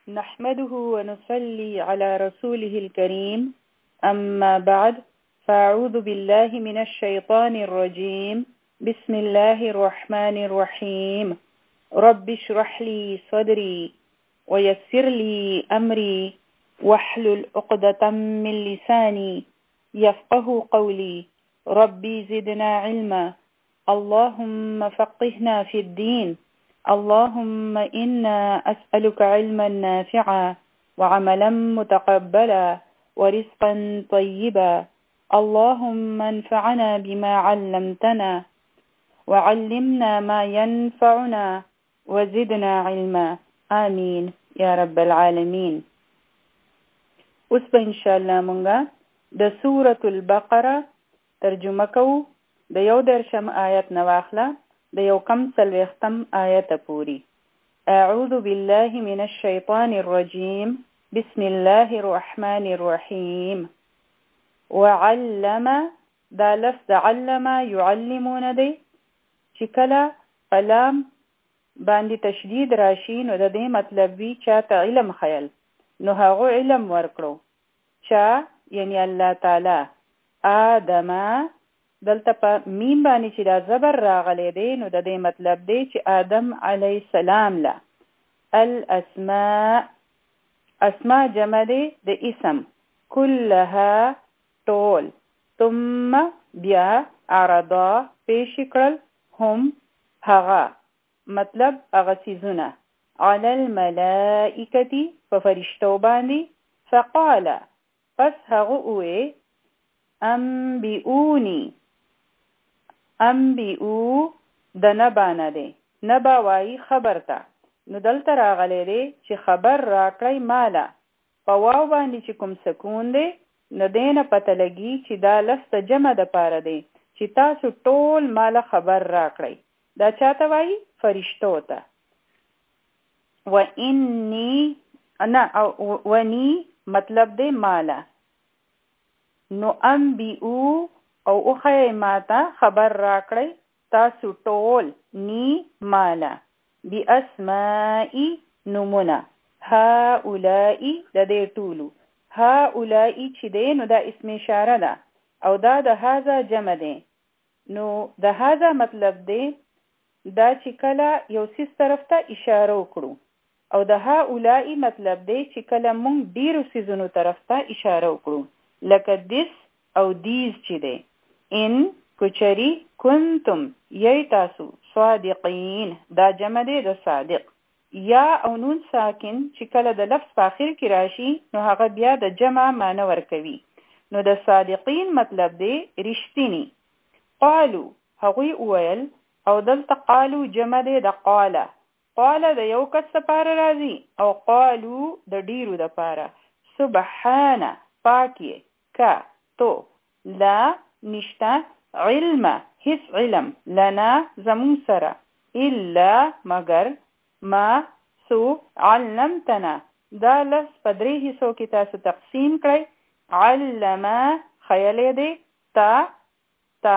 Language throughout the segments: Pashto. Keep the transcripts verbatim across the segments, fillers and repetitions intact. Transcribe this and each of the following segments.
نحمده ونصلي على رسوله الكريم أما بعد فأعوذ بالله من الشيطان الرجيم بسم الله الرحمن الرحيم رب اشرح لي صدري ويسر لي أمري واحلل عقدة من لساني يفقه قولي ربي زدنا علما اللهم فقهنا في الدين اللهم إنا أسألك علما نافعا وعملا متقبلا ورزقا طيبا اللهم انفعنا بما علمتنا وعلمنا ما ينفعنا وزدنا علما آمين يا رب العالمين. اوس به ان شاء الله مونږه د سورة البقره ترجمه کوو د یو درشم آیت نواخله د یو کم څلوېښتم آیت پوری. اعوذ بالله من الشیطان الرجیم بسم الله الرحمن الرحیم. وعلم دا لفظ علم يعلمون دی چې کله قلم باندې تشدید راشي نو د دې مطلب وی چاته علم خیل نو هغه علم ورکړو چا یعنی الله تعالی آدم دلته په میم باندې چې دا زبر راغلی دی نو د دې مطلب دی چې آدم علی السلام لا الاسماء اسماء جمع دی د اسم كلها طول ثم بیا عرضا پیش کړل هم هغه مطلب هغه سیزونه علی الملائکتی په فرشتو باندې فقال پس هغه وې انبئونی انبئو د نبا نه دی نبا وایي خبر ته نو دلته راغلی دی چې خبر راکړی ماله په واو باندې چې کوم سکون دی نو دی نه پته لګي چې دا لفظ د جمع دپاره دی چې تاسو ټول ماله خبر راکړی دا چاته وایي فرشتو ته. و انی نه ونی مطلب دی ماله نو انبئو او اوخی ماتا خبر راکړی تاسو ټول نی مالا بی اسمائی نمونا ها اولائی دا دیر طولو ها اولائی چی دی نو دا اسم اشاره ده او دا دا هازا جمع دی نو دا هازا مطلب دی دا چې کله یو سیس طرف ته اشاره وکړو او دا ها اولائی مطلب دی چې کله مونږ ډیرو سیزونو طرف ته اشاره وکړو لکه دیس او دیز چی دی ان کچری کنتم یی تاسو صادقین دا جمع دی د صادق یا او نون ساکن چې کله د لفظ په آخر کې راشي نو هغه بیا د جمع معنی ورکوي نو د صادقین مطلب دی رښتینی. قالو هغوی وویل او دلته قالو جمع دی د قاله قاله د یو کس دپاره راځي او قالو د ډیرو دپاره سبحانه پاکی کا تو لا نشتا علم هیڅ علم لنا زمون سره الا مگر ما سو علمتنا دا لفظ په درې حصو کې تاسو تقسیم کړئ علم خیلی دی تا تا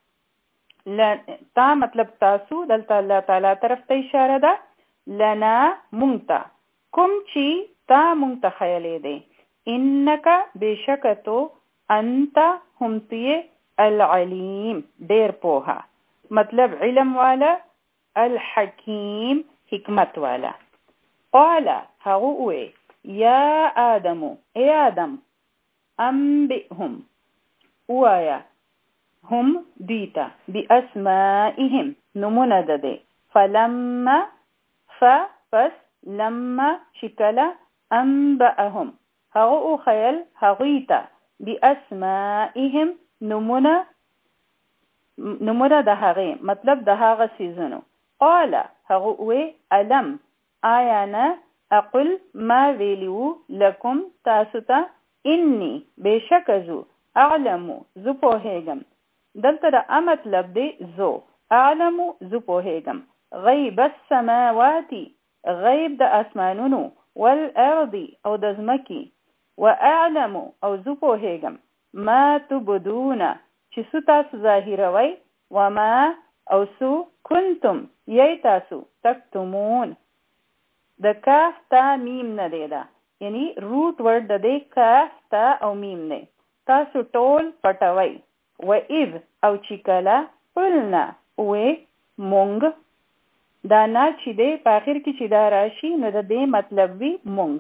تا مطلب تاسو دلته الله تعالی طرف ته اشاره ده لنا مونږ ته کوم چې تا مونږ ته خیلی دی انک بشک تو انت هم تیه العلیم دیر پوها مطلب علم والا الحکیم حکمت والا. قال هغوی یا آدمو ای آدم انبئهم اوایا هم دیتا بی اسمائهم نمونه دده فلما فپس لما شکل انبئهم هغو خیل هغویتا بی اسمائهم نمونه نمونه د هغې مطلب د هغه سیزونو قال هغه وی علم آیا نه اقل ما ویلیو لکم تاسو ته انی بشک زو اعلمو زو پوهیږم دلته د ا مطلب دی زو اعلمو زو پوهیږم غیب السماواتی غیب د اسمانونو والارض او د ځمکې واعلمو او زو پوهیږم ما تبدون چې سو تاسو ظاهروي وما او سو کنتم یی تاسو تکتمون د کاف تا میم نه دی دا، یعنی روټ ورډ د دې کاف تا او میم نه. تاسو ټول پټوي. و اذ او چې کله قلنا وې مونږ، دا نه چې دی په آخر کې چې دا راشي نو د دې مطلب وي مونږ.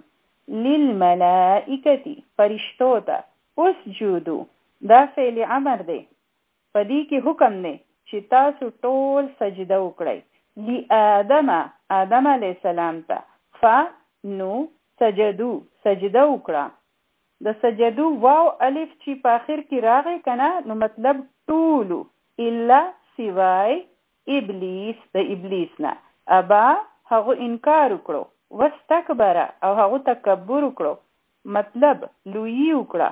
للملائکتی فرشتو ته. اسجدو دا فعل امر دی، په دې کې حکم دی چې تاسو ټول سجده وکړئ. لآدم آدم علیه السلام ته. ف نو سجدو سجده وکړه. د سجدو واو الف چې په آخر کې راغی کنه نو مطلب ټولو الا سوای ابلیس د ابلیس نه. ابا هغه انکار وکړو، واستكبر او هغه تکبر وکړو، مطلب لوی وکړه.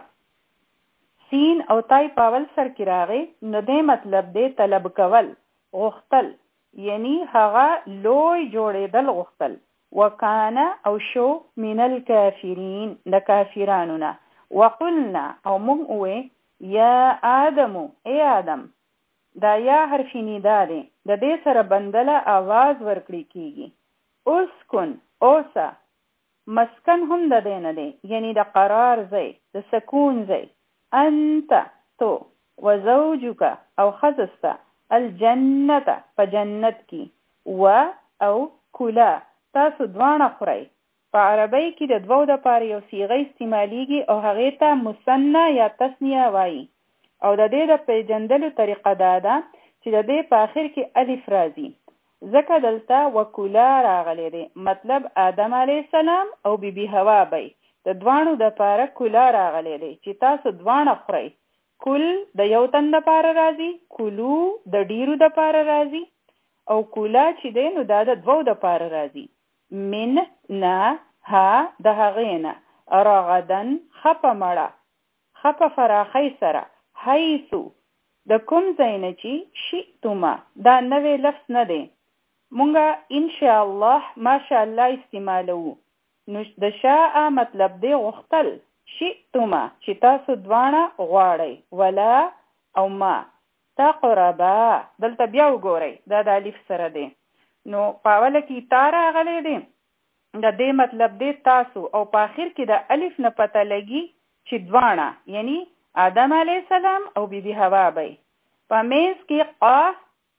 سین او تای پاول سر کې راغی نو دې مطلب دې طلب کول، غختل، یعنی هغه لوی جوړېدل غختل. وکانا او شو من الکافرین د کافرانو نه. وقلنا او مونږ وې یا آدمو ای آدم، دا یا حرف ندا دی، د دې سره بندله आवाज ورکړي کیږي. اسکن اوسا، مسکن هم د دې نه دی، یعنی د قرار ځای، د سکون ځای. انت تو، وزوجک او خزستا، الجنت په جنت کی، و او کلا تاسو دوانه خورئ. په عربی کې د دوو د پاره یو صیغه استعمالیږي او هغې ته مثنی یا تثنیه وایي، او د دې د پیژندلو طریقه دا ده چې د دې په آخر کې الف راځي، ځکه دلته وکولا راغلی دی، مطلب آدم علیه السلام او بی بی حوا بی د دوانو د پاره کولا راغلی دی چې تاسو دوانه خورئ. کل د یو تن د پاره راځي، کلو د ډیرو د پاره راځي، او کولا چې دی نو دا د دوو د پاره راځي. من نا ها د هغې نه، رغدن خپه مړه، خپه فراخی سره، حیثو د کوم ځای نه چې شئتما دا نوی لفظ نه دی، مونږه انشاءالله ماشاءالله استعمالو. نو د شاء مطلب دی غختل، شئتما چې تاسو دوانه غواړئ، ولا او ما تقربا دلته بیا وګورئ دا د الف سره دی، نو پاوله کې تا راغلی دی، د دې مطلب دی تاسو، او په آخر کې د الف نه پته لګي چې دوانه یعنی آدم علیه السلام او بی بی حوا بی. په میز کې قاف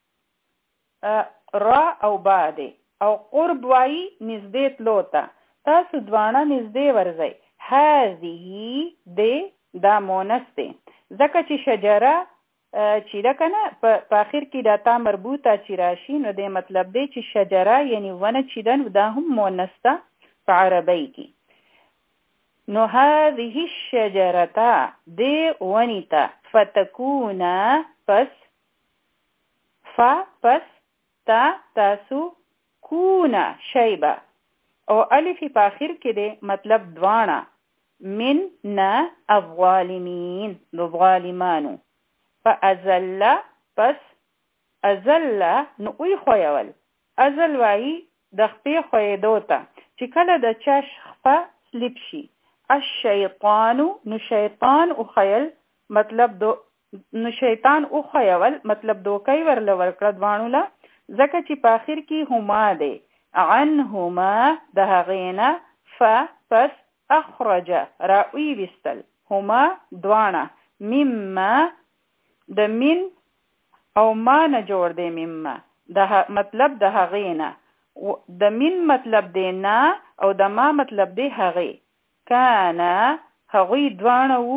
را او با دی، او قرب وایي نزدې تلو ته، تاسو دوانه نزدې ورځئ. هذه دی دا مونث دی، ځکه چې شجره چې ده که نه په آخر کې دا تا مربوطه چې راشي نو دی مطلب دی چې شجره یعنی ونه چې ده نو دا هم مونث ده په عربی کې. نو هذه الشجرته دی ونی ته، فتکونا پس، ف پس، تا تاسو، کونا شیبه، او الفی په آخر کې دی مطلب دوانه، من نا الظالمین دو ظالمانو. فازل پس، ازل نو اوی خویول، ازل وایی د خپې خویدو ته چې کله د چا خپه سلیپ شي. الشیطانو نو شیطان او خیل مطلب دو، نو شیطان او خیول مطلب دوکای ورله ورکړه دوانو له، ځکه چې په آخر کې هما دی، عنهما د هغینا، ف پس، اخرج را اوی وستل، هما دوانه، مما د من او ما نه جوړ دی، مما د مطلب د هغینا، د من مطلب دی نه او د ما مطلب دی هغی. کانا هغوی دوانه وو،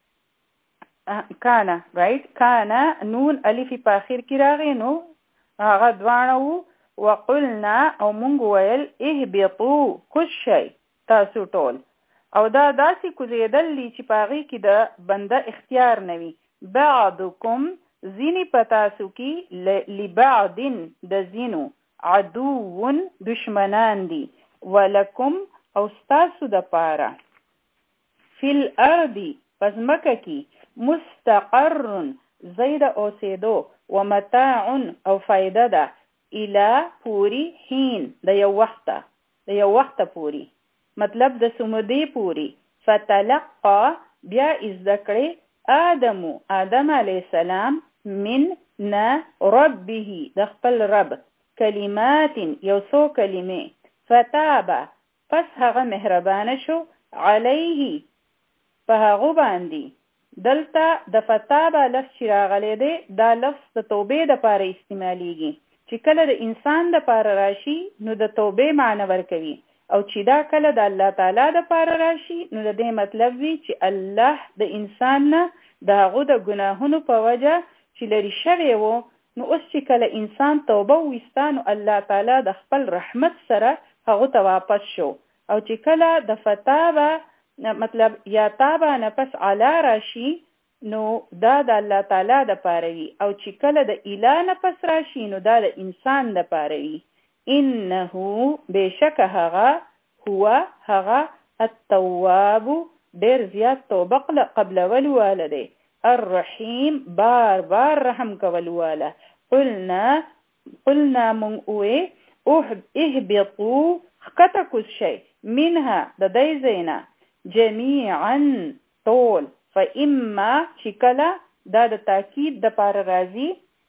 کانا رائٹ، کانا نون الفی په آخر کې راغی نو هغه دوانه وو. وقلنا او مونږ ویل اهبطو کوز شئ تاسو ټول، او دا داسې کوزیدل لی چې په هغې کې د بنده اختیار نه وي. بعضکم زینی پتاسو کی، لبعضن د زینو، عدوون دشمنان دی، ولکم او ستاسو د پاره، فی الارضی پزمکه کی، مستقرن زید اوسیدو، ومتاعن او فایده ده، الی پوری، حین د یو وخته، د یو وخته پوری، مطلب د سمدی پوری. فتلقا بیا ازدکړی، آدمو آدم علیه السلام، من نا ربه د خپل رب، کلمات یو څو کلمې، فتاب پس هغه مهربانه شو علیه په هغه باندې دلته د فتاب لفظ چې راغلی دی دا لفظ د توبې د پاره استعمالیږي چې کله د انسان د پاره راشي نو د توبې معنی ورکوي او چې دا کله د الله تعالی د پاره راشي نو د دې مطلب وی چې الله د انسان نه د هغه د ګناهونو په وجه چې لري شوی وو نو اوس چې کله انسان توبه وستا نو الله تعالی د خپل رحمت سره هغه ته واپس شو او چې کله د فتابه مطلب یا تابه نه پس علا راشي نو دا د الله تعالی د پاره وي او چې کله د اله نه پس راشي نو دا د انسان د پاره وي انه بشک هغه هو هغه التواب ډیر زیات توبه قبل ولواله الرحیم بار بار رحم کولواله قلنا قلنا من اوه اهبطوا خکته کوز شي منها د دې زینا جميعا طول فإما شکلا دا د تاکید د پار راضی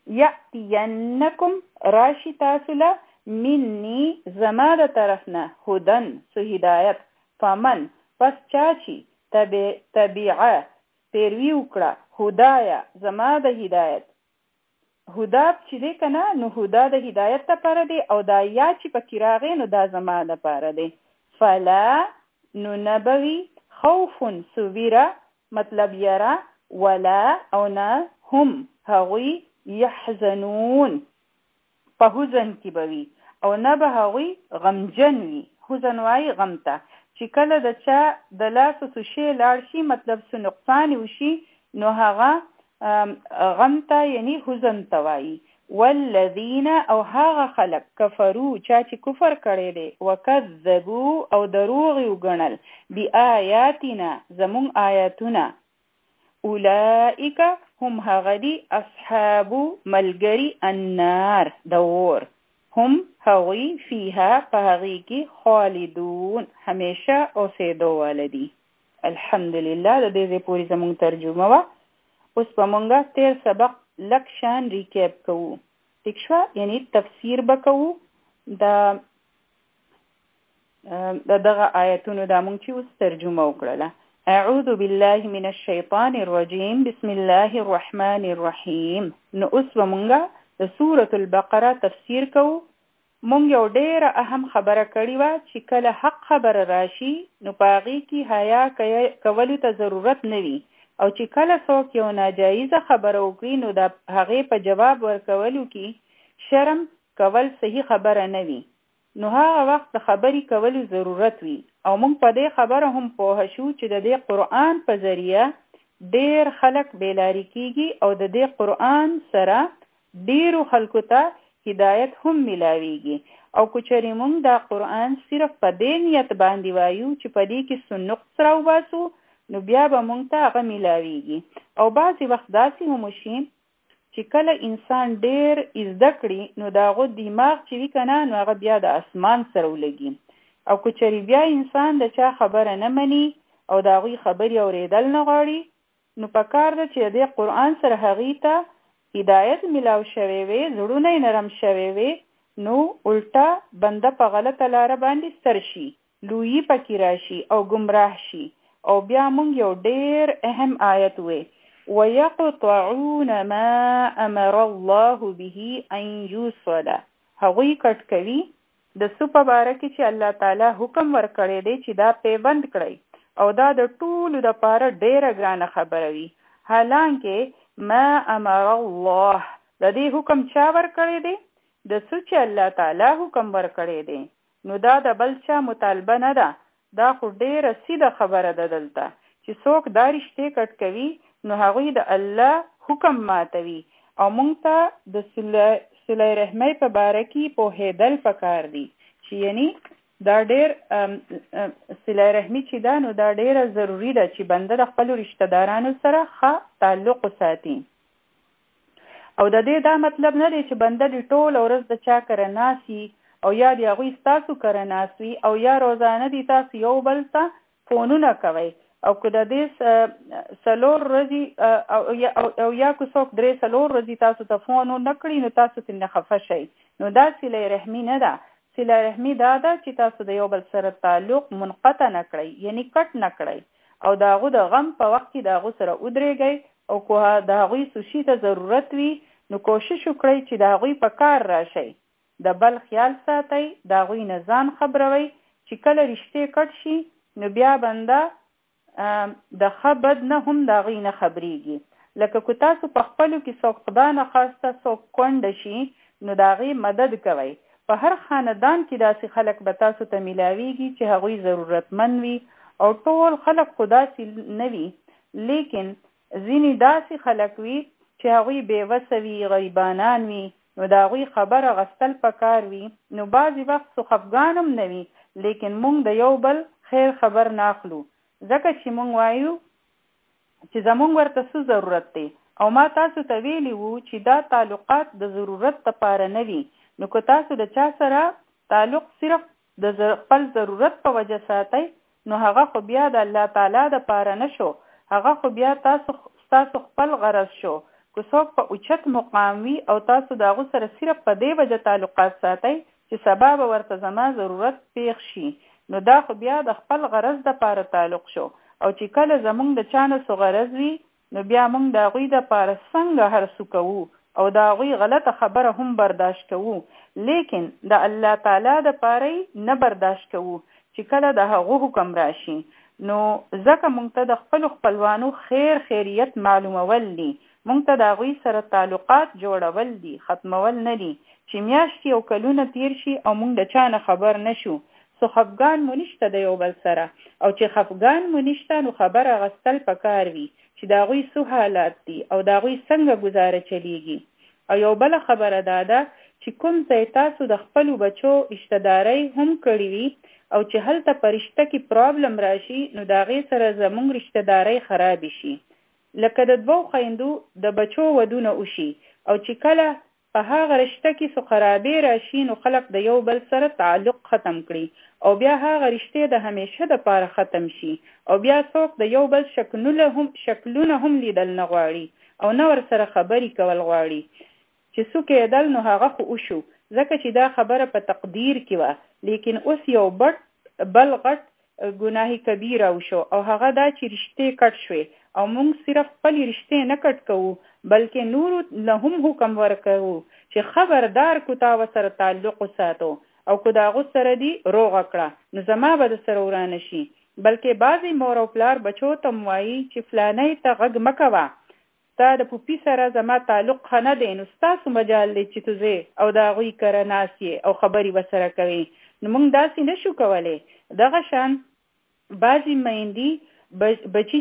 یأتینکم راشی تاسولا منی زما د طرفنا هدن سو هدایت فمن پس چاچی تبع تبعه پیروی وکړه هدایا زما د هدایت هدا چې دی کنه نو هدا د هدایت لپاره دی او دا یا چې پکې راغی نو دا زما لپاره دی فلا نو نبوي خوف سویرا مطلب یرا ولا او نه هم هغوی یحزنون په حزن کې بوي او نه به هغوی غمجن وي حزن وای غم ته چې کله د چا د لاس سوشي لاړ شي مطلب سو نقصان وشي نو هغه غم ته یعنی حزن توای والذین او هغه خلق کفرو چا چې کفر کړي دي وکذبوا او دروغ وګڼل بیااتنا زمون آیاتنا اولئک هم هغه دي اصحاب ملګری النار دور هم هغوی فیها پاغی کی خالدون همیشه اوسیدو والدی الحمدلله د دې پوری زمون ترجمه وا اوس په مونږه تیر سبق لکشان ریکیپ کوو ٹھیک شو یعنی تفسیر بکوو د دغه آیتونو د مونږ چې اوس ترجمه وکړه اعوذ بالله من الشیطان الرجیم بسم الله الرحمن الرحیم نو اوس مونږه د سورۃ البقره تفسیر کوو مونږ یو ډیره اهم خبره کړې وه چې کله حق خبره راشي نو پاغي کې حیا کولو ته ضرورت نه وي او چې کله څوک یو ناجایزه خبره وکړي نو د هغې په جواب ورکولو کې شرم کول صحیح خبره نه وي نو هغه وخت د خبرې کولو ضرورت وي او مونږ په دې خبره هم پوه شو چې د دې قرآن په ذریعه ډیر خلک بیلاری کیږي او د دې قرآن سره ډیرو خلکو ته هدایت هم ملاویږي او کچری مونږ دا قرآن صرف په دې نیت باندې وایو چې په دې کې سنت راو باسو نو بیا به مونږ ته هغه ملاویږي او بعضې وخت داسې هم وشي چې کله انسان ډیر زده کړي نو د هغه دماغ چې وي که نه نو هغه بیا د اسمان سره ولګي او کچری بیا انسان د چا خبره نه مني او د هغوی خبرې اورېدل نه غواړي نو په کار ده چې د دې قرآن سره هغې ته هدایت ملاو شوی وي زړونه یې نرم شوی وي نو الټا بنده په غلطه لاره باندې ستر شي لویي پکې راشي او گمراه شي او بیا مونږ یو ډیر اهم آیت وي ويقطعون ما امر الله به ان يوصل هغوی کټ کوي د څه په باره کې چې الله تعالی حکم ورکړی دی چې دا پیوند کړئ او دا د ټولو دپاره ډیره ګرانه خبره وي حالانکه ما امر الله د دې حکم چا ورکړی دی د څه چې الله تعالی حکم ورکړی دی نو دا د بل چا مطالبه نه ده دا خو ډیره سیده خبره ده دلته چې څوک دا رشتې کټ کوي نو هغوی د الله حکم ماتوي او مونږ ته د صله رحمۍ په باره کې پوهېدل پکار دي چې یعنی دا ډیر صله رحمي چې ده نو دا ډیره ضروري ده چې بنده د خپلو رشته دارانو سره ښه تعلق وساتي او د دې دا مطلب نه دی چې بنده د ټوله ورځ د چا کره ناسي او یا د هغوی ستاسو کره ناست وي او یا روزانه دي تاسو یو بل ته فونونه کوئ او که د دې څلور ورځې او یا که څوک درې څلور ورځې تاسو ته فون ونه کړي نو تاسو ترې نه خفه شئ نو دا صله رحمي نه ده صله رحمي دا ده چې تاسو د یو بل سره تعلق منقطع نه کړئ، یعنی کټ نه کړئ، او د هغو د غم په وخت کې د هغو سره ودرېږئ، او که د هغوی سوشي ته ضرورت وي نو کوشش وکړئ چې د هغوی په کار راشئ. د بل خیال ساتئ، د هغوی نه ځان خبروئ چې کله رشتې کټ شي نو بیا بنده د ښه بد نه هم د هغوی نه خبرېږي. لکه که تاسو په خپلو کې څوک خدای نخواسته څوک کونډه شي نو د هغې مدد کوئ. په هر خاندان کې داسې خلک به تاسو ته میلاویږي چې هغوی ضرورتمند وي، او ټول خلک خو داسې نه وي، لیکن ځینې داسې خلک وي چې هغوی بېوسه وي، غریبانان وي، نو د هغوی خبره غستل پکار وي. نو بعضې وخت څو خفګان هم نه وي، لیکن موږ د یو بل خیر خبر ناخلو، ځکه چې موږ وایو چې زمونږ ورته څه ضرورت دی. او ما تاسو ته ویلي وو چې دا تعلقات د ضرورت لپاره نه وي. نو که تاسو د چا سره تعلق صرف د خپل ضرورت په وجه ساتئ نو هغه خو بیا د الله تعالی دپاره نه شو، هغه خو بیا تاسو تاسو خپل غرض شو. که څوک په اوچت مقام وي او تاسو د هغو سره صرف په دې وجه تعلقات ساتئ چې سبا به ورته زما ضرورت پیښ شي، نو دا خو بیا د خپل غرض دپاره تعلق شو. او چې کله زمونږ د چانه سو غرض وي نو بیا مونږ د هغوی دپاره څنګه هر څه کوو او د هغوی غلطه خبره هم برداشت کوو، لیکن د الله تعالی دپاره نه برداشت کوو چې کله د هغو حکم راشي. نو ځکه مونږ ته د خپلو خپلوانو خیر خیریت معلومول دي، مونږ ته د هغوی سره تعلقات جوړول دي، ختمول نه دي چې میاشتې او کلونه تیر شي او مونږ د چانه خبر نشو. سو خفګان مو نشته د یو بل سره، او چې خفګان مو نشته نو خبره غستل پکار وي چې د هغوی څه حالات دي او د هغوی څنګه ګزاره چلیږي. او یو بله خبره دا ده چې کوم ځای تاسو د خپلو بچو رشتهدارۍ هم کړي وي او چې هلته په رشته کې پرابلم راشي نو د هغې سره زموږ رشتهدارۍ خرابې شي. لکه د دوو خویندو د بچو ودونه وشي او چې کله په هغه رشته کې څه خرابې راشي نو خلک د یو بل سره تعلق ختم کړي او بیا هغه رشتې د همیشه دپاره ختم شي، او بیا څوک د یو بل شکلونه هم شکلونه هم لیدل نه غواړي او نه ورسره خبرې کول غواړي. چې څه کېدل نو هغه خو وشو، ځکه چې دا خبره په تقدیر کې وه، لیکن اوس یو بټ بل غټ ګناه کبیره وشو، او هغه دا چې رشتې کټ شوې او موږ صرف خپلې رشتې نه کټ کوو بلکې نورو له هم حکم ورکوو چې خبردار کو تا ورسره تعلق وساتو، او که د هغو سره دي روغه کړه نو زما به د سره ورانه شي. بلکې بعضې مور او پلار بچو ته م وایي چې فلانۍ ته غږ مه کوه، ستا د پوپي سره زما تعلق ښه نه دی، نو ستاسو مجال دی چې تو ځې او د هغوی کره ناست یې او خبرې ورسره کوي. نو موږ داسې نه شو کولی. دغه شان بعضې میندې بچی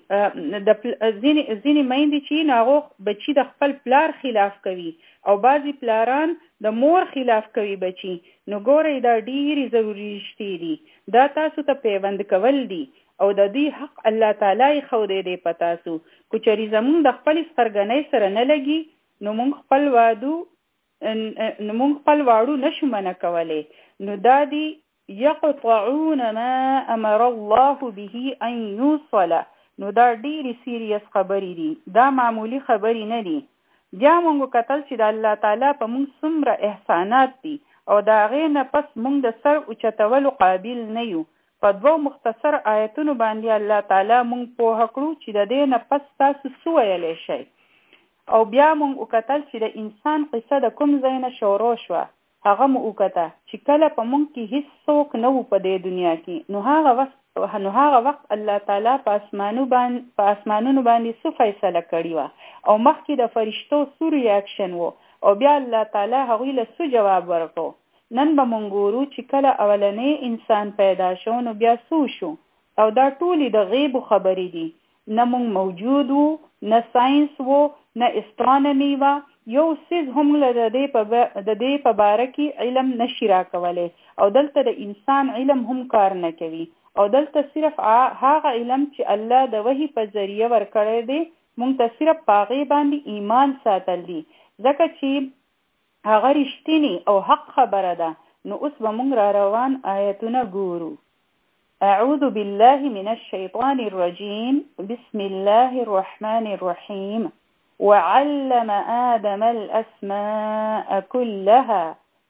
چې د ځینې ځینې میندې چې نو هغو بچي د خپل پلار خلاف کوي او بعضې پلاران د مور خلاف کوي بچي. نو ګورئ دا ډېرې ضروري رشتې دي، دا تاسو ته پیوند کول دي او د دې حق الله تعالی یې ښودی دی په تاسو. که چېرې زمونږ د خپلې سپرګنۍ سره نه لګي نو موږ خپل وادو نو موږ خپل واړو نشو منع کولی. نو دا دی یقطعون ما امر الله به ان یوصل. نو دا ډېرې سیریس خبرې دي، دا معمولی خبرې نه دي. بیا موږ کتل چې د الله تعالی په موږ څومره احسانات دي او د هغې نه پس موږ د سر اوچتولو قابل نه یو. په دوو مختصر آیتونو باندې الله تعالی موږ پوهه کړو چې د دې نه پس تاسو څه ویلی شئ. او بیا موږ وکتل چې د انسان قصه د کوم ځای نه شروع شوه، هغه مو وکته چې کله په موږ کې هیڅ څوک نه و په دې دنیا کې، نو هغه وخت نو هغه وخت الله تعالی په اسمانو باندې په اسمانونو باندې څه فیصله کړې وه او مخکې د فرشتو څه ریاکشن و، او بیا الله تعالی هغوی له څه جواب ورکړو. نن به مونږ ګورو چې کله اولنی انسان پیدا شو نو بیا څه شو، او دا ټولې د غیبو خبرې دي. نه مونږ موجود وو، نه ساینس وو، نه استرانومي وه، یو څیز هم له د دې په باره کې علم نشي راکولی، او دلته د انسان علم هم کار نه کوي، او دلته صرف هغه علم چې الله د وحي په ذریعه ورکړی دی مونږ ته صرف په هغې باندې ایمان ساتل دي، ځکه چې هغه رښتینی او حق خبره ده. نو اوس به مونږ را روان آیتونه ګورو. اعوذ بالله من الشیطان الرجیم، بسم الله الرحمن الرحیم. وعلم آدم الأسماء كلها،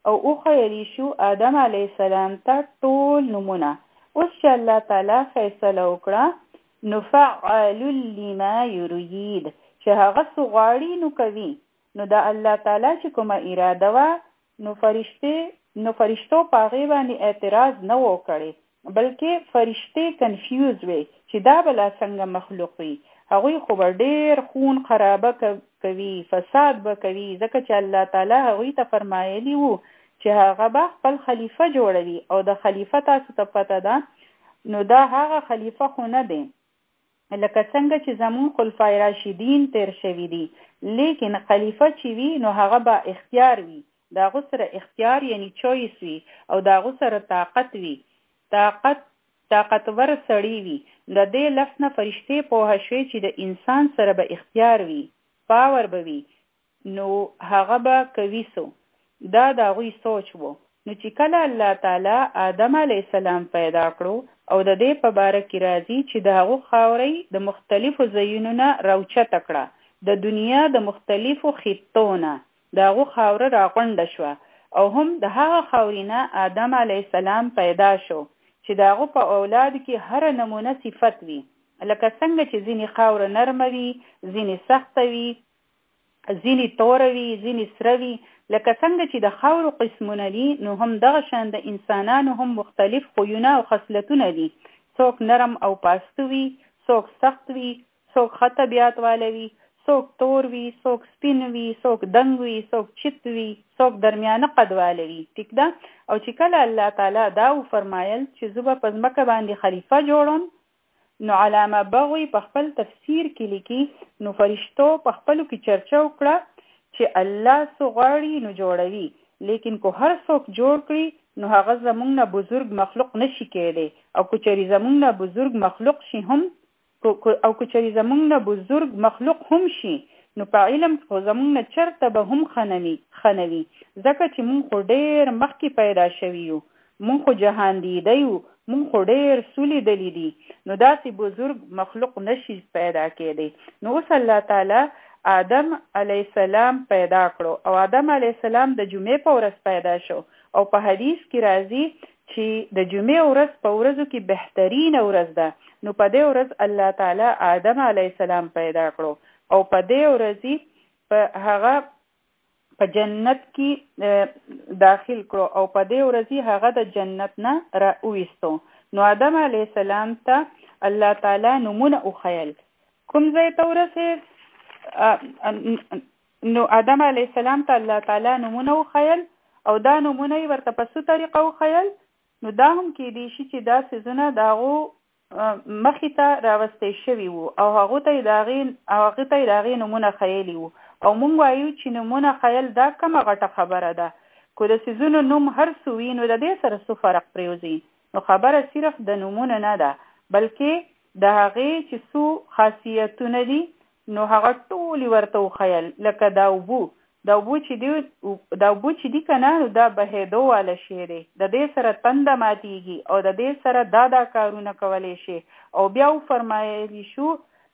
او او خیلی شو آدم علیه السلام ته ټول نمونه. اوس چې الله تعالی فیصله وکړه نو فعال لما یرید چې هغه څه غواړي نو کوي. نو دا الله تعالی چې کومه اراده وه نو فرشته نو فرشتو په هغې باندې اعتراض نه و کړی بلکې فرشتې کنفیوز وي چې دا به لا څنګه مخلوق وي. هغوی خو به ډېر خون خرابه کوي فساد به کوي ځکه چې الله تعالی هغوی ته فرمایلی وو چې هغه به خپل خلیفه جوړوي او د خلیفه تاسو ته پته ده نو دا هغه خلیفه خو نه دی لکه څنګه چې زمون خلفای راشدین تیر شوي دي لیکن خلیفه چې وي نو هغه به اختیار وي د هغو سره اختیار یعنی چویس وي او د هغو سره طاقت وي طاقت طاقتور سړی وي. د دې لفظ نه فرشتې پوه شوې چې د انسان سره به اختیار وي پاور به وي نو هغه به کوي سو. دا د هغوی سوچ وو. نو چې کله الله تعالی آدم علیه السلام پیدا کړو او د دې په باره کې راځي چې د هغو خاورې د مختلفو ځایونو نه راوچته کړه د دنیا د مختلفو خطو نه د هغو خاوره راغونډه شوه او هم د هغه خاورې نه آدم علیه السلام پیدا شو چې د هغو په اولاد کې هر نمونه صفت وي لکه څنګه چې ځینې خاوره نرمه وي ځینې سخته وي ځینې توره وي ځینې سره وي لکه څنګه چې د خاورو قسمونه دي نو هم دغه شان د انسانانو هم مختلف خویونه او خصلتونه دي. څوک نرم او پاسته وي څوک سخت وي څوک ښه طبیعت واله وي څوک تور وي څوک سپین وي څوک دنګ وي څوک چت وي څوک درمیانه قد واله وي. ټیک ده. او چې کله الله تعالی دا وفرمایل چې زه به په ځمکه باندې خلیفه جوړم نو علامه بغوی په خپل تفسیر کې لیکي نو فرشتو په خپلو کې چرچه وکړه چې الله څه غواړي نو جوړوي لیکن کو هر څوک جوړ کړي نو هغه زمونږ نه بزرګ مخلوق نشي کېدی او که چېرې زمونږ نه بزرګ مخلوق شي هم او که چېرې زمونږ نه بزرګ مخلوق هم شي نو په علم خو زمونږ نه چرته به هم خنوي خنوي ځکه چې مونږ خو ډېر مخکې پیدا شوي یو مونږ خو جهان دیده یو مونږ خو ډېر څه لیدلي دي نو داسې بزرګ مخلوق نشي پیدا کېدی. نو اوس الله تعالی آدم علیه السلام پیدا کړو او آدم علیه السلام د جمعې په ورځ پیدا شو او په حدیث کې راځي چې د جمعې ورځ په ورځو کې بهترین ورځ ده نو په دې ورځ الله تعالی آدم علیه السلام پیدا کړو او په دې ورځ په هغه په جنت کې داخل کړو او په دې ورځ هغه د جنت نه را وېستو. نو آدم علیه السلام ته الله تعالی نمونه وښیل کوم ځای ته ورسېد نو آدم علیه السلام ته الله تعالی نمونه وښیل او دا نمونه یې ورته په څه طریقه وښیل نو دا هم کېدی شي چې دا څیزونه د هغو مخې ته راوستی شوي وو او هغو ته یې د هغې هغې ته یې د هغې نمونه ښیلي وو او موږ وایو چې نمونه ښیل دا کومه غټه خبره ده. که د څیزونو نوم هر څه وي نو د دې سره څه فرق پرېوځي نو خبره صرف د نومونه نه ده بلکې د هغې چې څو خاصیتونه دي نو هغه ټولې ورته وښیل لکه دا اوبو دا اوبو چې دی دا اوبو چې دي که نه نو دا بهېدو واله شی دی د دې سره تنده ماتېږي او د دې سره دا دا کارونه کولی شي او بیا وفرمایلی شو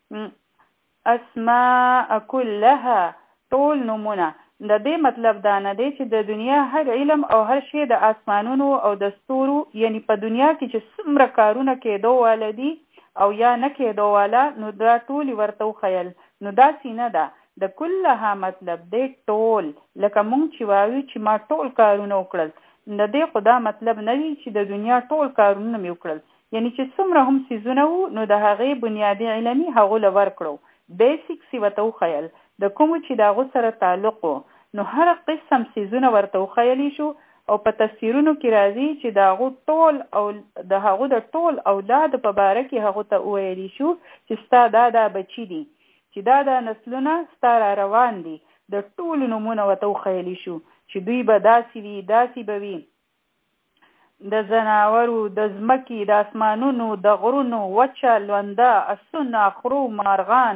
اسماء کلها ټول نومونه. د دې مطلب دا نه دی چې د دنیا هر علم او هر شی د آسمانونو او د ستورو یعنی په دنیا کې چې څومره کارونه کېدو واله دي او یا نه کېدو واله نو دا ټولې ورته وښیل. نو داسې نه ده د کلها مطلب دی ټول لکه مونږ چې وایو چې ما ټول کارونه وکړل د دې خو دا مطلب نه وي چې د دنیا ټول کارونه مې وکړل یعنی چې څومره هم څیزونه وو نو د هغې بنیادي علمي هغو له ورکړو بیسیکس یې ورته وښیل د کومو چې د هغو سره تعلق و نو هر قسم څیزونه ورته وښیلی شو او په تفسیرونو کې راځي چې د هغو ټول او د هغو د ټول اولاد په باره کې هغو ته وویلی شو چې ستا دا دا بچي دي چې دا دا نسلونه ستا را روان دي د ټولو نومونه ورته وښیلی شو چې دوی به داسې وي داسې به وي د ځناورو د ځمکې د اسمانونو د غرونو وچه لونده اسونه خرو مارغان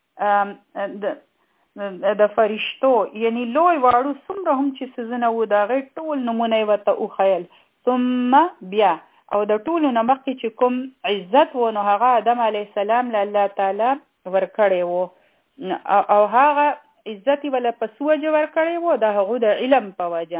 د فرشتو یعنی لوی واړو څومره هم چې څیزونه وو د هغې ټول نومونه یې ورته وښیل. ثم بیا او د ټولو نه مخکې چې کوم عزت و نو هغه آدم علیه السلام له الله تعالی ورکړی و او هغه عزت یې وله په څه وجه ورکړی و د هغو د علم په وجه.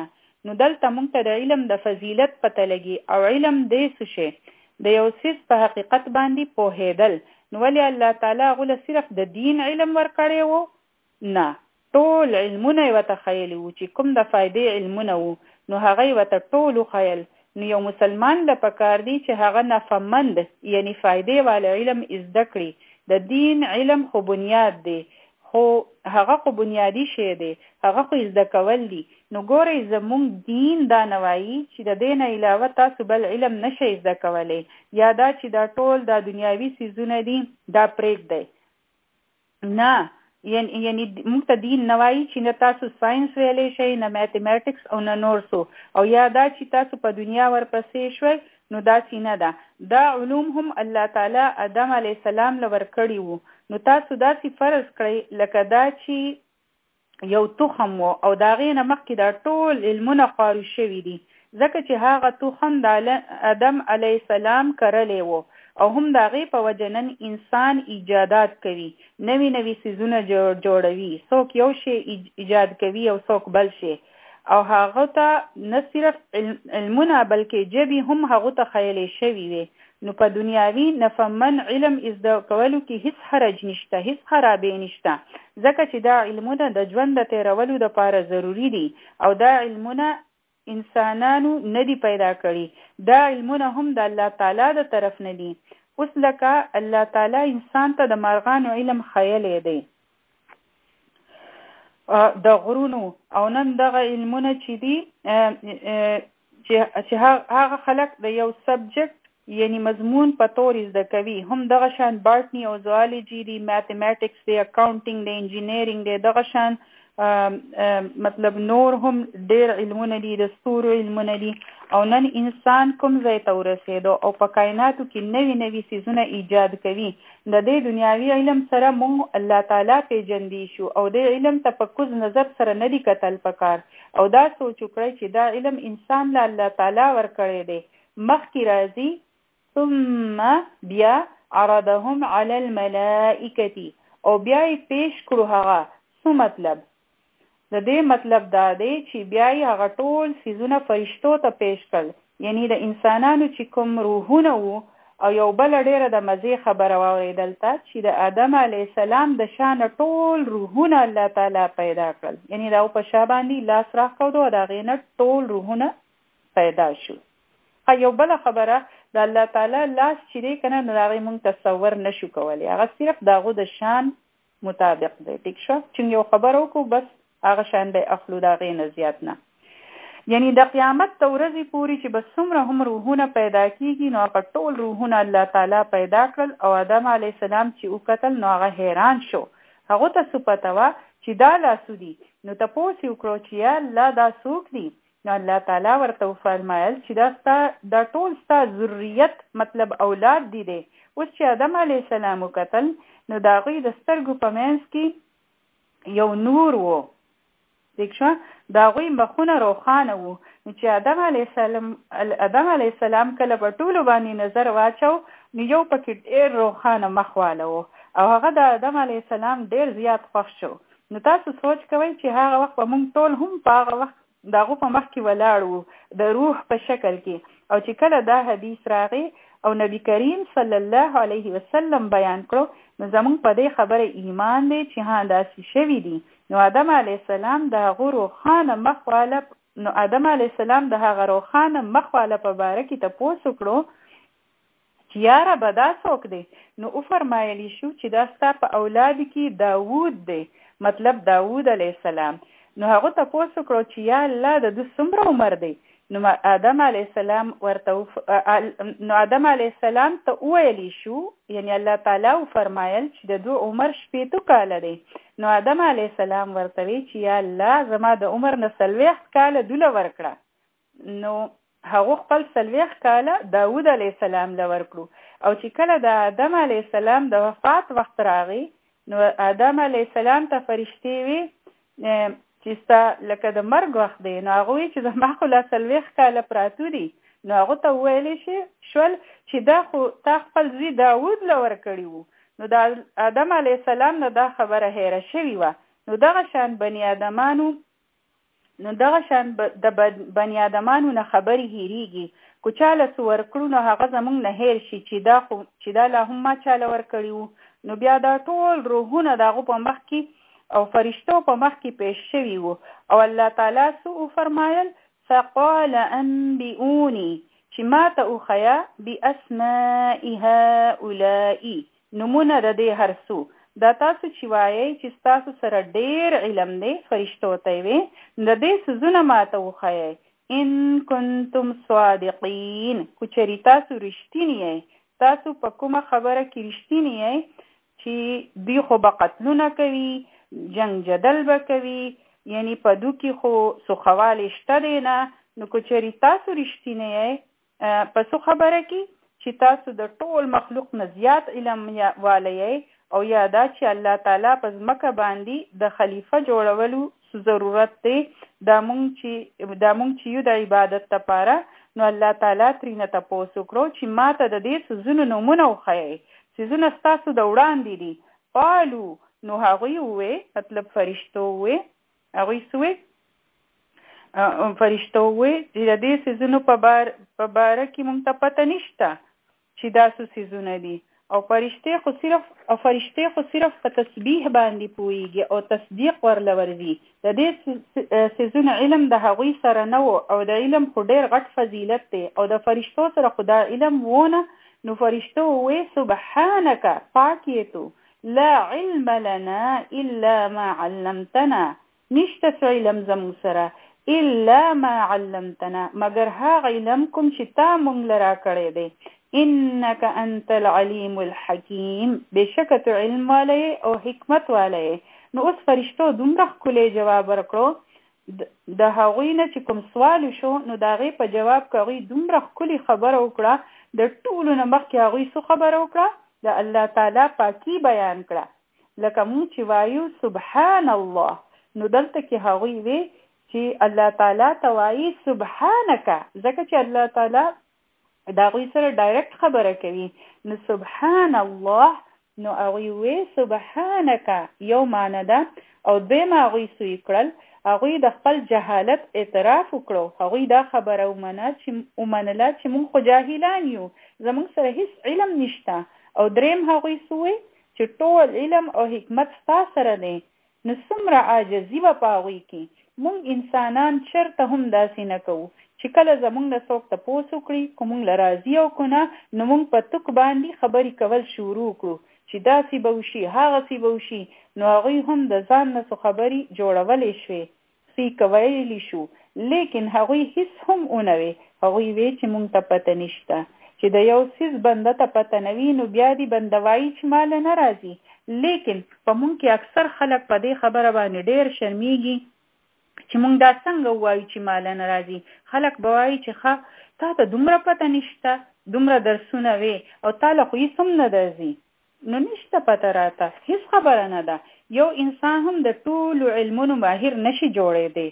نو دلته موږ ته د علم د فضیلت پته لګي او علم دې څه شي د یو څیز په حقیقت باندې پوهېدل. نو ولې الله تعالی غوله صرف د دین علم ورکړی وو؟ نه، ټول علمونه یې ورته ښیلي وو چې کوم د فایدې علمونه وو نو هغه یې ورته ټول وښیل. نو یو مسلمان له پکار دی چې هغه نفهمند یعنی فایدې والا علم زده کړي. د دین علم خو بنیاد دی، خو هغه خو بنیادی شی دی، هغه خو زده کول دي. نو ګورئ زمونږ دین دا نه وایي چې د دې نه علاوه تاسو بل علم نشئ زده کولی، یا دا چې دا ټول دا دنیاوي څیزونه دي دا پرېږدئ. نه، یعنی یعنی موږ ته دین نه وایي چې نه تاسو ساینس ویلی شئ، نه میتھمیټکس او نه نور څو، او یا دا چې تاسو په دنیا ورپسې شوئ، نو داسې نه ده. دا علوم هم الله تعالی آدم علیه السلام له ورکړي وو. نو تاسو داسې فرض کړئ لکه دا چې یو تخم و او د هغې نه مخکې دا ټول علمونه خوارو شوي دي، ځکه چې هغه تخم د آدم علیه السلام کرلی و او هم د هغې په وجه نن انسان ایجادات کوي، نوي نوي څیزونه جوړوي، څوک یو شی ایجاد کوي او څوک بل شی، او هغه ته نه صرف علمونه بلکې جبې هم هغه ته خیلی شوي وي. نو په دنیاوي نفهمن علم زده کولو کې هیڅ حرج نشته، هیڅ خرابې نشته، ځکه چې دا علمونه د ژوند د تیرولو دپاره ضروري دي او دا علمونه انسانانو نه دي پیدا کړي، دا علمونه هم د الله تعالی د طرف نه دي. اوس لکه الله تعالی انسان ته د مارغانو علم خیلی دی، د غرونو، او نن دغه علمونه چې دي چې هغه خلک د یو سبجیکټ یعنی مضمون په تور زده کوي، هم دغه شان باټني او زوالجي دي، میتھمیټکس دی، اکاونټینګ دی، انجینیرینګ دی، دغه شان مطلب نور هم ډیر علمونه دي، د ستورو علمونه دي. او نن انسان کوم ځای ته ورسېدو او په کائناتو کې نوي نوي څیزونه ایجاد کوي. د دې دنیاوي علم سره موږ الله تعالی پیژندی شو او د علم ته په کوز نظر سره نه دی کتل پکار، او دا سوچ وکړئ چې دا علم انسان له الله تعالی ورکړی دی. مخکې راځي ثم بیا عرضهم علی الملائکتی، او بیا یې پیش کړو هغه. څه مطلب؟ د دې مطلب دا دی چې بیا یې هغه ټول څیزونه فرشتو ته پیش کړل، یعنی د انسانانو چې کوم روحونه وو. او یو بل ډیره د مزې خبره واورېدل ته چې د آدم علیه السلام د شانه ټول روحونه الله تعالی پیدا کړل، یعنی دا په شا باندې لاس راښودو او د هغې نه ټول روحونه پیدا شو. یو بله خبره، د الله تعالی لاس چې دی که نه نو د هغې موږ تصور نشو کولی، هغه صرف د هغو د شان مطابق دی. ټیک شو؟ چې یو خبره وکړو بس هغه شان به اخلو د هغې نه زیات نه. یعنی د قیامت ته ورځې پورې چې بس څومره هم روحونه پیدا کېږي نو هغه ټول روحونه الله تعالی پیدا کړل. او آدم علیه السلام چې وکتل نو هغه حیران شو، هغو ته څه پته وه چې دا لاسو دي. نو تپوس یې وکړو چې یا الله دا څوک دي؟ نو الله تعالی ورته وفرمایل چې دا ستا دا ټول ستا ذریت مطلب اولاد دي دی. اوس چې آدم علیه السلام وکتل نو د هغوی د سترګو په منځ کې یو نور و، دیک شو، د هغوی مخونه روښانه وو. نو چې آدم علیه السلام آدم علیه السلام کله په ټولو باندې نظر واچو نو یو پکې ډېر روښانه مخ واله و او هغه د آدم علیه السلام ډېر زیات خوښ شو. نو تاسو سوچ کوئ چې هغه وخت به موږ ټول هم په هغه وخت د هغو په مخ کې ولاړ وو د روح په شکل کې. او چې کله دا حدیث راغی او نبی کریم صلی الله علیه وسلم بیان کړو نو زمونږ په دې خبره ایمان دی چې ها داسې شوي دي. نو آدم علیه السلام د هغو روښانه مخ واله نو آدم علیه السلام د هغه روښانه مخ واله په باره کې تپوس وکړو چې یاره به دا څوک دی؟ نو وفرمایلی شو چې دا ستا په اولاد کې داوود دی، مطلب داوود علیه السلام. نو هغه تپوس وکړو چې یا الله د دوی څومره عمر دی؟ نو آدم علیه السلام ورته نو آدم علیه السلام ته وویلی شو، یعنی الله تعالی وفرمایل چې د دوی عمر شپېته کاله دی. نو آدم علیه السلام ورته وی چې یا الله زما د عمر نه څلوېښت کاله دوله ورکړه. نو هغه خپل څلوېښت کاله داود علیه السلام له ورکړو. او چې کله د آدم علیه السلام د وفات وخت راغی نو آدم علیه السلام ته فرشتې وی چې ستا لکه د مرګ وخت دی. نو هغه وی چې زما خو لا څلوېښت کاله پراتو دي. نو هغه ته وویلی شي شول چې دا خو تا خپل زوی داود له ورکړي وو. نو د آدم علیه السلام نه دا خبره هیره شوې وه. نو دغه شان بني آدمانو نو دغه شان د بني آدمانو نه خبرې هېرېږي. کو چاله څه ورکړو نو هغه زموږ نه هېر شي چې دا خو چې دا لا هم ما چاله ورکړي وو. نو بیا دا ټول روحونه د هغو په مخ کې او فرشتو په مخ کې پیش شوي وو. او الله تعالی څه وفرمایل؟ فقال انبئوني، چې ما ته وښیه باسماء هؤلاء، نومونه د دې هر څو. دا تاسو چې وایئ چې ستاسو سره ډېر علم دی، فرشتو ته یې وې، د دې څیزونه ما ته وښیئ ان کنتم صادقین، که چېرې تاسو رښتیني یئ، تاسو په کومه خبره کې رښتیني یئ چې دوی خو به قتلونه کوي، جنگ جدل به کوي، یعنی په دو کې خو سوخوالی شته دی نه. نو که چېرې تاسو رښتیني یئ په څو خبره کې چې تاسو د ټول مخلوق نه زیات علم والی یئ، او یا دا چې الله تعالی په ځمکه باندې د خلیفه جوړولو ضرورت دی، دا مونږ چې دا مونږ چې یو د عبادت لپاره، نو الله تعالی ترېنه تپوس وکړو چې ما ته د دې څیزونو نومونه وښیئ، څیزونه ستاسو د وړاندې دي. قالو، نو هغوی ووې، مطلب فرشتو ووې، هغوی څه ووې؟ فرشتو ووې چې د دې څیزونو په بار په باره کې مونږ ته پته نشته چې دا څه څیزونه دي. او فرشتې خو صرف او فرشتې خو صرف په تسبیح باندې پوهېږي او تصدیق ورله ورځي. د دې څیزونو علم د هغوی سره نه و، او د علم خو ډېر غټ فضیلت دی، او د فرشتو سره خو دا علم وونه. نو فرشتو ووې سبحانک، پاک یې تو، لا علم لنا الا ما علمتنا، نشته څه علم زموږ سره الا ما علمتنا، مگر هغه علم کوم چې تا مونږ له راکړی دی. انک انت العلیم الحکیم، بېشکه ته علم والی او حکمت والی. نو اوس فرشتو دومره ښکلی جواب ورکړو د هغوی نه چې کوم سوال شو، نو د هغې په جواب کې هغوی دومره ښکلې خبره وکړه. د ټولو نه مخکې هغوی څه خبره وکړه؟ د الله تعالی پاکي بیان کړه. لکه مونږ چې وایو سبحان الله، نو دلته کې هغوی وی چې الله تعالی ته وایي سبحانک، ځکه چې الله تعالی دا هغوی سره ډایرکټ خبره کوي. نو سبحان الله، نو هغوی وی سبحانک یو معنی ده. او دویمه هغوی سوی کړل، هغوی د خپل جهالت اعتراف وکړو. هغوی دا خبره ومنه چې ومنله چې مونږ خو جاهلان یو، زمونږ سره هیڅ علم نشته. او دریم هغوی سوی چې ټول علم او حکمت ستا سره دی. نو څومره عاجزي به په هغوی کې. مونږ انسانان چېرته هم داسې نه کوو چې کله زمونږ نه څوک تپوس وکړي، که مونږ له راضي او که نه، نو مونږ په تک باندې خبرې کول شروع کړو چې داسې به وشي، هغسې به وشي. نو هغوی هم د ځان نه څو خبرې جوړولی شوې، څه کولی شو، لیکن هغوی هیڅ هم ونه وی. هغوی وی چې مونږ ته پته نشته. چې د یو څیز بنده ته پته نه وي، نو بیا دې بنده وایي چې ماله نه راځي. لیکن په مونږ کې اکثر خلک په دې خبره باندې ډېر شرمېږي چې مونږ دا څنګه ووایو چې ماله نه راځي. خلک به وایي چې ښه تا ته دومره پته نشته، دومره درسونه وې او تا له خو هېڅ هم نه درځي. نو نشته پته راته، هېڅ خبره نه ده. یو انسان هم د ټولو علمونو ماهر نشي جوړېدی،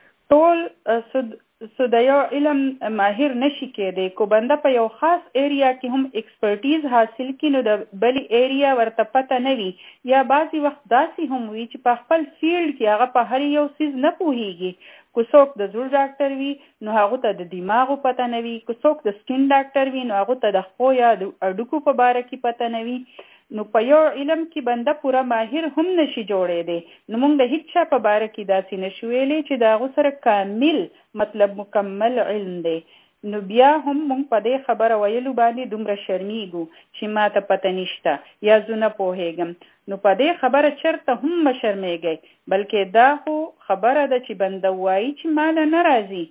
ټول سو د یو علم ماهر نشي کېدی. کو بنده په یو خاص ایریا کې هم ایکسپرټیز حاصل کړي، نو د بلې ایریا ورته پته نه وي. یا بعضې وخت داسې هم وي چې په خپل فیلډ کې هغه په هر یو څیز نه پوهېږي. که څوک د زړه ډاکټر وي، نو هغو ته د دماغو پته نه وي. که څوک د سکین ډاکټر وي، نو هغو ته د خپو یا د اډوکو په باره کې پته نه وي. نو په یو علم کې بنده پوره ماهر هم نشي جوړېدی. نو موږ د هیڅ چا په باره کې داسې نشو ویلی چې د هغو سره کامل مطلب مکمل علم دی. نو بیا هم موږ په دې خبره ویلو باندې دومره شرمیږو چې ما ته پته نشته یا زه نه پوهېږم. نو په دې خبره چېرته هم مه شرمېږئ، بلکې دا خو خبره ده چې بنده وایي چې ماله نه راځي.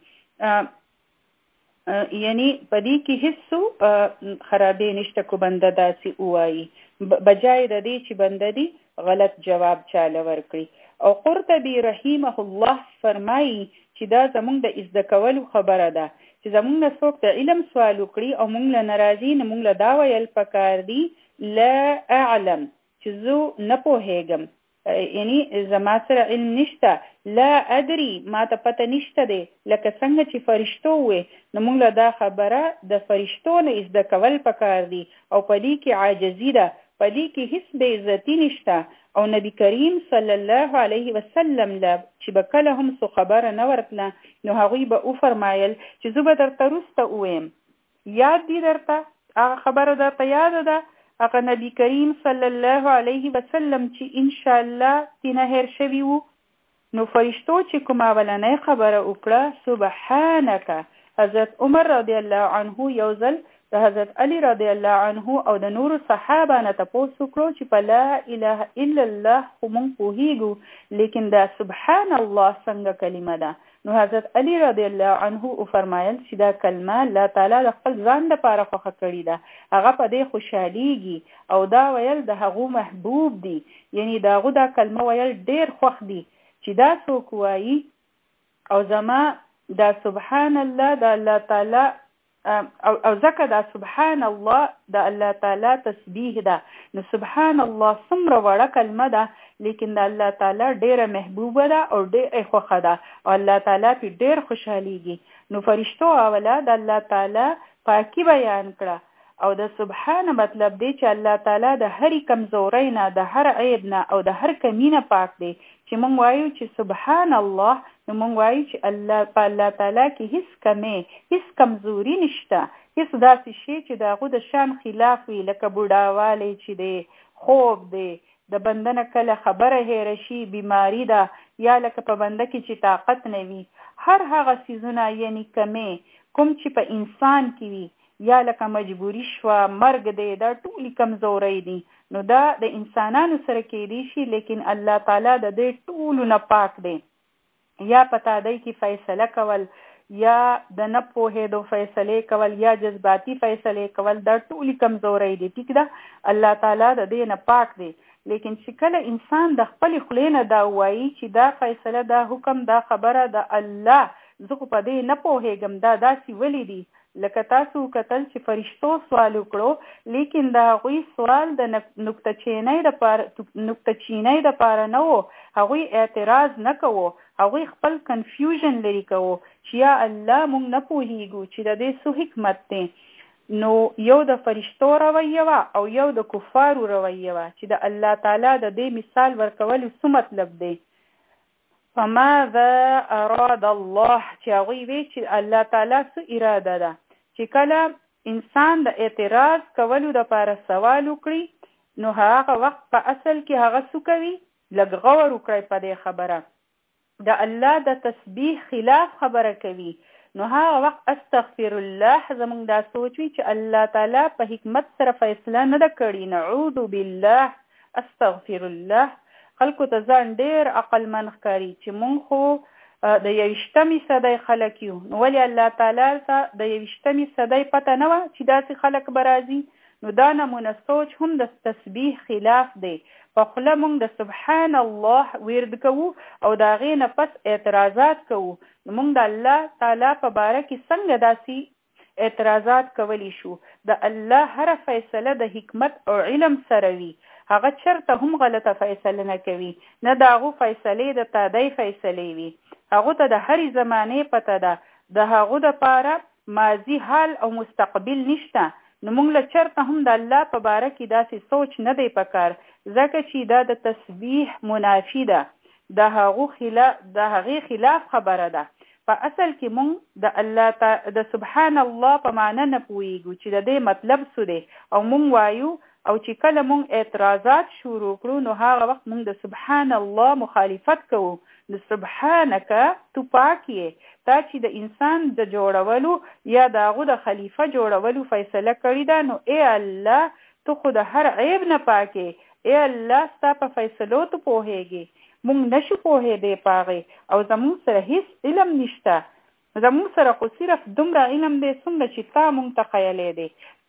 یعنی په دې کې هیڅ خرابې نشته که بنده داسې ووایي، بجای د دې چې بنده دي غلط جواب چاله ورکړي. او قرطبي رحمه الله فرمایي چې دا زمونږ د زده کولو خبره ده چې زمونږ نه څوک د علم سوال وکړي او مونږ له ناراضي، نو مونږ له دا ویل پکار دي لا اعلم، چې زه نه پوهېږم، یعنی زما سره علم نشته، لا ادري، ما ته پته نشته دی. لکه څنګه چې فرشتو وې، نو موږ له دا خبره د فرشتو نه زده کول پکار دي. او په دې کې عاجزي ده، په دې کې هیڅ بې عزتي نشته او نبی کریم صلی الله علیه وسلم له چې به کله هم څه خبره نه ورتله نو هغوی به وفرمایل چې زه به درته وروسته ووایم. یاد دي درته هغه خبره درته یاده ده هغه نبی کریم صلی الله علیه وسلم چې انشاءالله تینه هیر شوي وو؟ نو فرشتو چې کومه اولنۍ خبره وکړه سبحانک، حضرت عمر رضی الله عنه یو ځل د حضرت علی رضی الله عنه او د نورو صحابه نه تپوس وکړو چې په لا اله الا الله خو مونږ پوهیږو لیکن دا سبحان الله څنګه کلمه ده؟ نو حضرت علی رضی الله عنه فرمایل چې دا کلمه الله تعالی د خپل ځان لپاره خوښه کړې ده، هغه په دې خوشحالیږي او دا ویل د هغو محبوب دي، یعنی د هغو دا کلمه ویل ډیر خوښ دي چې دا څوک وایي او زما دا سبحان الله د الله تعالی او او ځکه دا سبحان الله د الله تعالی تسبیح ده. نو سبحان الله څومره وړه کلمه ده لیکن د الله تعالی ډیره محبوبه ده او ډیره خوښه ده او الله تعالی په ډیر خوشحالیږي. نو فرشتو اوله د الله تعالی پاکي بیان کړه او د سبحان مطلب دی چې الله تعالی د هرې کمزورۍ نه، د هر عیب نه او د هر کمی نه پاک دی. چې مونږ وایو چې سبحان الله نو مونږ وایو چې الله په الله تعالی کې هیڅ کمی، هیڅ کمزوري نشته، هیڅ داسې شی چې د هغو د شان خلاف وي، لکه بوډاوالی چې دی، خوب دی، د بنده نه کله خبره هیره شي، بیماری ده، یا لکه په بنده کې چې طاقت نه وي، هر هغه څیزونه یعنی کمی کوم چې په انسان کې وي یا لکه مجبوری شوه، مرګ دی، دا ټولې کمزورۍ دي. نو دا د انسانانو سره کېدی شي لیکن الله تعالی د دې ټولو نه پاک دی. یا په تادی کې فیصله کول یا د نه پوهېدو فیصلې کول یا جذباتي فیصلې کول دا ټولې کمزورۍ دي. ټیک ده، الله تعالی د دې نه پاک دی. لیکن چې کله انسان د خپلې خولې نه دا وایي چې دا فیصله، دا حکم، دا خبره د الله، زه خو په دې نه پوهېږم دا داسې ولې دي، لکه تاسو کتل چې فرشتو سوال وکړو لیکن د هغوی سوال د نکته چینۍ دپاره نکته چینۍ دپاره نه و، هغوی اعتراض نه کوو، هغوی خپل کنفیوژن لري کوو چې یا الله مونږ نه پوهیږو چې د دې څه حکمت دی. نو یو د فرشتو رویه وه او یو د کفارو رویه وه چې د الله تعالی د دې مثال ورکولو څه مطلب دی. فماذا اراد الله، چې هغوی وی چې الله تعالی څه اراده ده. چې کله انسان د اعتراض کولو دپاره سوال وکړي نو هغه وخت په اصل کې هغه څه کوي؟ لږ غور وکړئ په دې خبره، د الله د تسبیح خلاف خبره کوي. نو هغه وخت استغفر الله زمونږ دا سوچ وي چې الله تعالی په حکمت سره فیصله نه ده کړې، نعوذ بالله، استغفر الله. خلکو ته ځان ډېر عقلمند ښکاري چې مونږ خو د یویشتمې صدۍ خلک یو، نو ولې الله تعالی ته د یویشتمې صدۍ پته نه وه چې داسې خلک به راځي؟ نو دا نمونه سوچ هم د تسبیح خلاف دی. په خوله مونږ د سبحان الله ورد کوو او د هغې نه پس اعتراضات کوو. نو مونږ د الله تعالی په باره کې څنګه داسې اعتراضات کولی شو؟ د الله هره فیصله د حکمت او علم سره وي، هغه چرته هم غلطه فیصله نه کوي، نه د هغو فیصلې د تادی فیصلې وي. هغو ته د هرې زمانې پته ده، د هغو دپاره ماضي، حال او مستقبل نشته. نو موږ له چرته هم د الله په باره کې داسې سوچ نه دی پکار، ځکه چې دا د تسبیح منافي ده، د هغو خلاف د هغې خلاف خبره ده. په اصل کې موږ د الله د سبحان الله په معنی نه پوهیږو چې د دې مطلب څه دی او موږ وایو، او چې کله موږ اعتراضات شروع کړو نو هغه وخت موږ د سبحان الله مخالفت کوو. د سبحانک، تو پاک یې، تا چې د انسان د جوړولو یا د هغو د خلیفه جوړولو فیصله کړې ده، نو ای الله تو خو د هر عیب نه پاکې، ای الله ستا په فیصلو ته پوهېږې، مونږ نشو پوهېدی په هغې او زمونږ سره هیڅ علم نشته، زمونږ سره خو صرف دومره علم دی څومره چې تا مونږ ته ښیلی دی،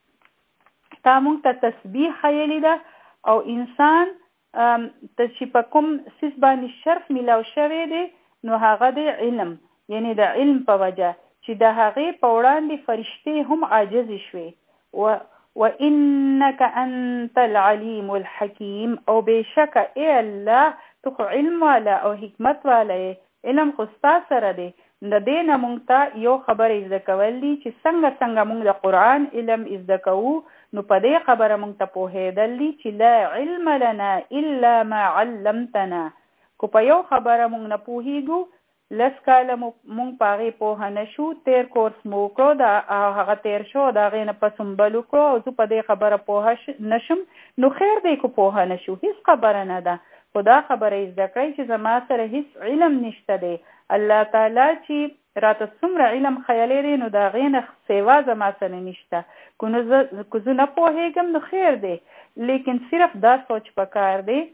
تا مونږ ته تسبیح ښیلې ده او انسان ته چې په کوم څیز باندې شرف میلاو شوی دی نو هغه دی علم، یعنی د علم په وجه چې د هغې په وړاندې فرشتې هم عاجزې شوې. و وانک انت العلیم الحکیم، او بېشکه ای الله تو خو علم والا او حکمت والا یې، علم خو ستا سره دی. د دې نه مونږ ته یو خبره زده کول دي چې څنګه څنګه مونږ د قرآن علم زده کوو نو په دې خبره مونږ ته پوهېدل دي چې لا علم لنا الا ما علمتنا. کو په یو خبره مونږ نه پوهېږو، لس کاله مونږ په هغې پوهه نه شو، تیر کورس مو وکړو، دا هغه تیر شو، د هغې نه پس هم بل وکړو او زه په دې خبره پوهه نه شم، نو خیر دی که پوهه نه شو، هېڅ خبره نه ده. خو دا خبره یې زده کړئ چې زما سره هېڅ علم نشته دی. الله تعالی چې راته څومره علم خیلی دی نو د هغې نه سیوا زما سره نشته. که نو زه که زه نه پوهېږم نو خیر دی، لیکن صرف دا سوچ پکار دی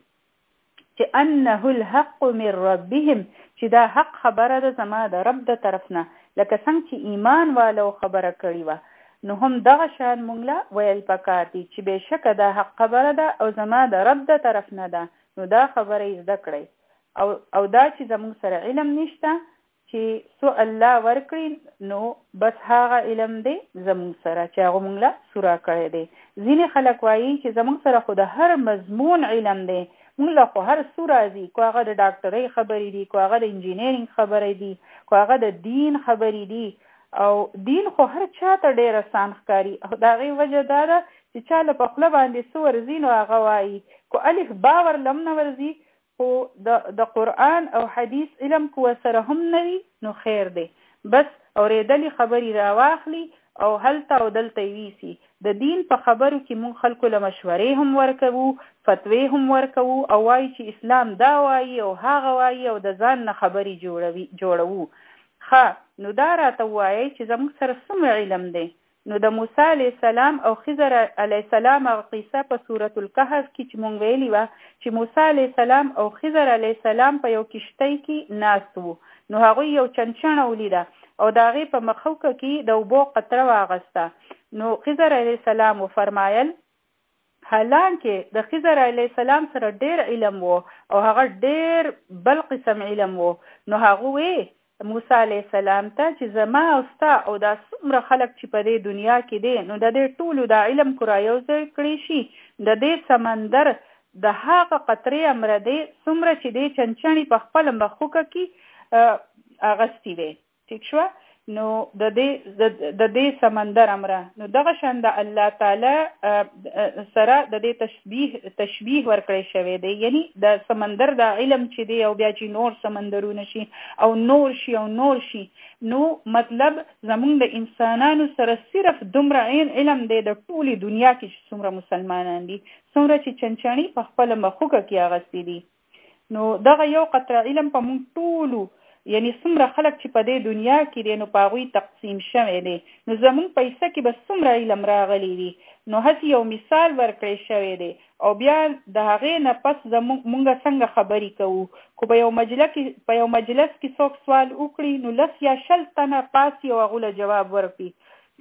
چې انه الحق من ربهم، چې دا حق خبره ده زما د رب د طرف نه، لکه څنګه چې ایمان والو خبره کړې وه، نو هم دغه شان مونږ له ویل پکار دي چې بېشکه دا حق خبره ده او زما د رب د طرف نه ده، نو دا خبره یې زده کړئ. او او دا چې زموږ سره علم نشته چې څو الله ورکړي، نو بس هغه علم دی زموږ سره چې هغه مونږ له سوره کړی دی. ځینې خلک وایي چې زموږ سره خو د هر مضمون علم دی، مونږ له خو هر څه راځي، کو هغه د ډاکټرۍ خبرې دي، کو هغه د انجینیرینګ خبرې دي، کو هغه د دین خبرې دي، او دین خو هر چا ته ډېر اسان ښکاري. او د هغې وجه دا ده چې چا له په خوله باندې څه ورځي نو هغه وایي، کو الف با ورله هم نه ورځي، خو د د قرآن او حدیث علم که ورسره هم نه وي نو خیر دی، بس اورېدلې خبرې راواخلي او هلته او دلته یې ویسي. د دین په خبرو کې مونږ خلکو له مشورې هم ورکوو، فتوې هم ورکوو، او وایي چې اسلام دا وایي او هغه وایي، او د ځان نه خبرې جوړوي جوړوو. ښه نو دا راته ووایئ چې زموږ سره څومره علم دی. نو د موسی علیه السلام او خضر علیه السلام هغه قصه په سورة الکهف کې چې مونږ ویلي وه چې موسی علیه السلام او خضر علیه السلام په یو کشتۍ کې ناست وو، نو هغوی یو چنچڼه ولیده او د هغې په مخوکه کې د اوبو قطره واغسته. نو خضر علیه السلام وفرمایل، حالانکه د خضر علیه السلام سره ډېر علم و او هغه ډېر بل قسم علم و، نو هغه وی موسی علیه السلام ته چې زما او ستا او دا څومره خلک چې په دې دنیا کې دی، نو د دې ټولو دا علم که را یو ځای کړی شي، د دې سمندر د هغه قطرې امره دی څومره چې دې چنچڼې په خپله مخوکه کې اغستې وی. ټیک شوه؟ نو د دې د دې سمندر امره، نو دغه شان د الله تعالی سره د دې تشبیه تشبیه ورکړی شوی دی، یعنی د سمندر د علم چې دی او بیا چې نور سمندرونه شي او نور شي او نور شي، نو مطلب زمونږ د انسانانو سره صرف دومره عین علم دی د ټولې دنیا کې چې څومره مسلمانان دي، څومره چې چنچڼې په خپله مخوکه کې اغستې دي. نو دغه یو قطره علم په مونږ ټولو، یعنی څومره خلک چې په دې دنیا کې دی نو په هغوی تقسیم شوی دی، نو زمونږ پیسه کې به څومره علم راغلی وي. نو هسې یو مثال ورکړی شوی دی، او بیا د هغې نه پس زمونږ څنګه خبرې کوو. خو په یو مجلس کې په یو مجلس کې څوک سوال وکړي نو لس یا شل تنه پاسي او هغو له جواب ورکړي.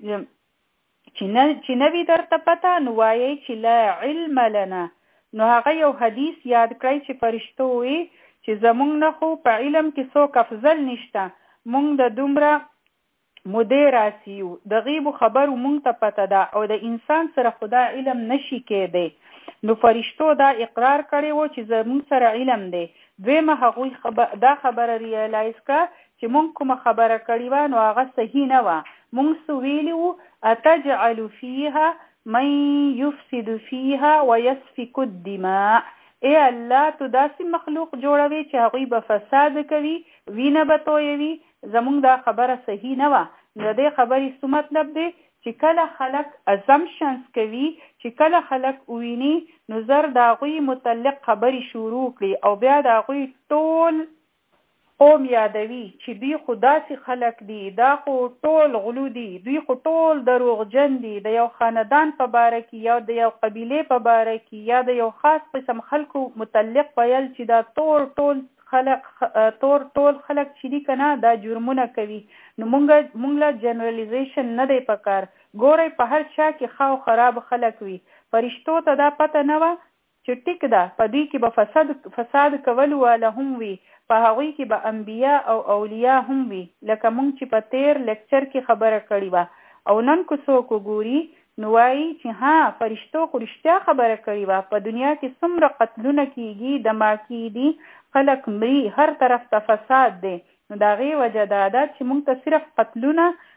چې نه وي درته پته نو وایئ چې لا علم لنا. نو هغه یو حدیث یاد کړئ چې فرشتو وی چې زمونږ نه خو په علم کې څوک افضل نشته، مونږ د دومره مودې راسي یو، د غیبو خبرو مونږ ته پته ده او د انسان سره خدا علم نشي کېدی. نو فرشتو دا اقرار کړی و چې زمونږ سره علم دی. دویمه هغوی خبر دا خبره ریالایز کړه چې مونږ کومه خبره کړې وه نو هغه صحیح نه وه. مونږ څه ویلي وو، اتجعل فیها من یفسد فیها ویسفک الدماء، ای الله تو داسې مخلوق جوړوي چې هغوی به فساد کوي، وینه به تویوي. زمونږ دا خبره صحیح نه وه. نو د دې خبرې څه مطلب دی چې کله خلک ازمپشنز کوي، چې کله خلک وویني نو زر د هغوی متعلق خبرې شروع کړي او بیا د هغوی ټول قوم یادوي چې دوی خو داسې خلک دي، دا خو ټول غلو دي، دوی خو ټول دروغجن دي، د یو خاندان په باره کې یا د یو قبیلې په باره کې یا د یو خاص قسم خلکو متعلق ویل چې دا ټول ټول خلک ټول ټول خلک چې دي که نه دا جرمونه کوي. نو مونږ مونږ له جنرالایزیشن نه دی پکار. ګورئ په هر چا کې ښه او خراب خلک وي. فرشتو ته دا پته نه وه چې ټیک ده په دوی کې به فساد فساد کول واله هم وي، په هغوی کې به انبیا او اولیاء هم وي، لکه مونږ چې په تیر لیکچر کې خبره کړې وه. او نن که څوک وګوري نو وایي چې ها فرشتو خو رښتیا خبره کړې وه، په دنیا کې څومره قتلونه کېږي، دما کېږي، خلک مري، هر طرف ته فساد دی. نو د هغې وجه دا ده چې مونږ ته صرف قتلونه